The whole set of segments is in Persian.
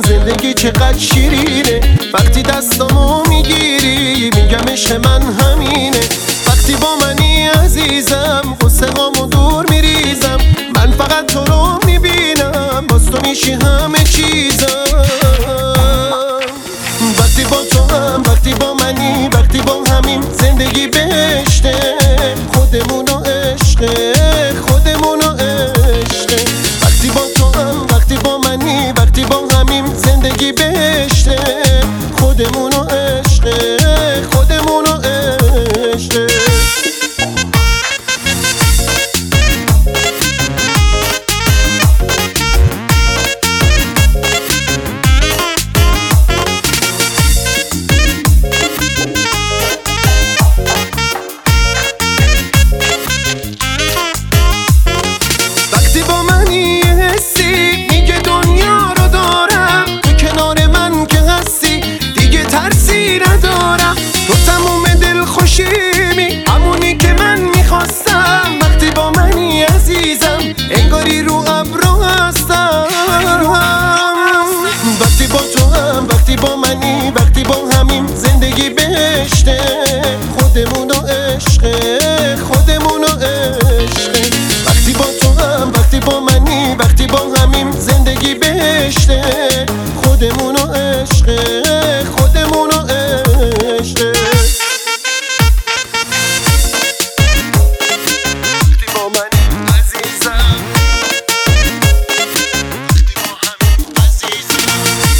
زندگی چقدر شیرینه وقتی دستامو میگیری میگم عشق من همینه. وقتی با منی عزیزم غصه هامو دور میریزم، من فقط تو رو میبینم باز تو میشی همه چیزم. وقتی با تو هم، وقتی با منی، وقتی با همین زندگی بهشته، خودمونو عشقه، خودمونو عشقه. وقتی با تو هم، وقتی با منی، وقتی با همین زندگی بهشته، خودمونو عشقه، خودمونو عشقه. وقتی با منی حسی میگه دنیا رو دارم، تو کنار من که هستی دیگه ترسی ندارم. تو تموم دل خوشیمی همونی که من میخواستم. وقتی با منی عزیزم انگاری رو ابرو هستم. وقتی با تو هم، وقتی با منی، وقتی با همین زندگی بهشته، خودمونو عشقه، خودمونو عشقه. وقتی با تو هم، وقتی با منی، وقتی با همین زندگی بهشته، خودمونو عشقه، خودمونو عشقه. وقتی با منی عزیزم، وقتی با همین عزیزم.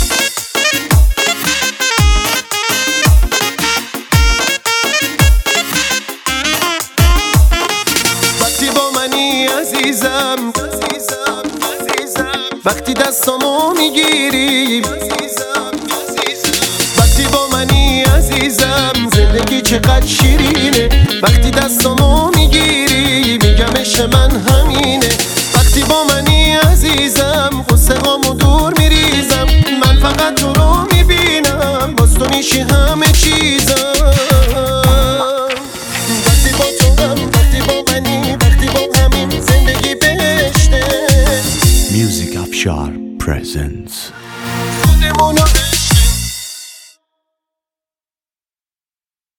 وقتی با منی عزیزم، وقتی دستامو میگیری، وقتی با منی عزیزم زندگی چقدر شیرینه وقتی دستامو میگیری میگم عشق من همینه. وقتی با منی عزیزم غصه هامو دور میریزم، من فقط تو رو میبینم باز تو میشی همه چیز.